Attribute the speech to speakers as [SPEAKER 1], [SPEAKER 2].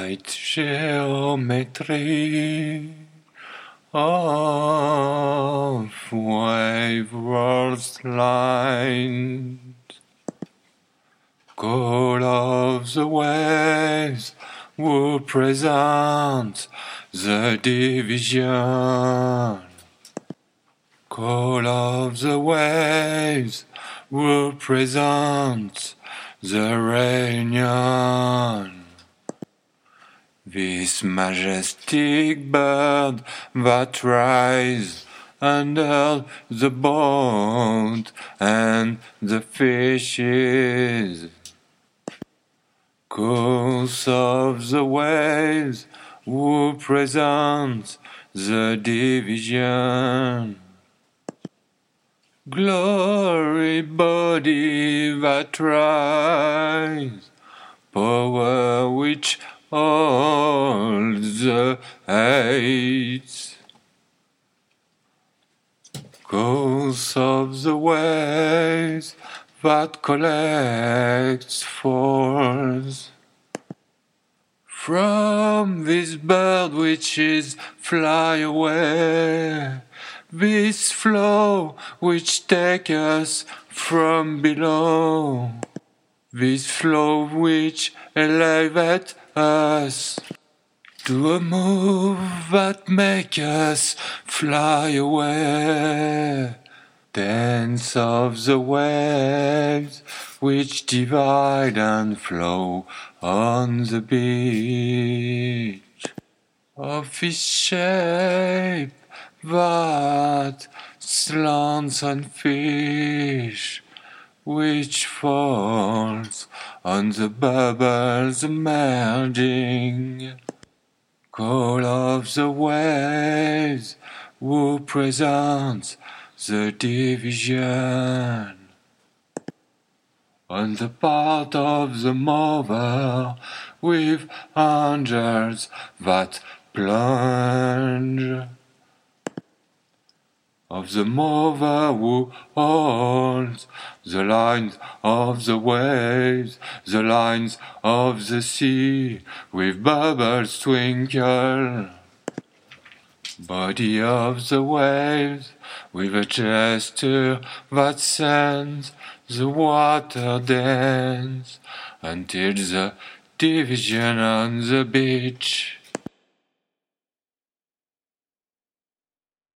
[SPEAKER 1] bright geometry of waveworld lines, call of the waves who present the division, call of the waves who present the reunion. This majestic bird that rises under the boat and the fishes, calls of the waves who present the division. Glory body that rise, power which holds the heights, calls of the waves that collects force. From this bird which is fly away, this flow which takes us from below, this flow which elevates us to a move that makes us fly away. Dance of the waves which divide and flow on the beach, of this shape that slants on fish, which falls on the bubbles emerging, call of the waves who present the division. On the part of the mover with angels that plunge, of the mover who holds the lines of the waves, the lines of the sea, with bubbles twinkle. Body of the waves, with a gesture that sends the water dance until the division on the beach.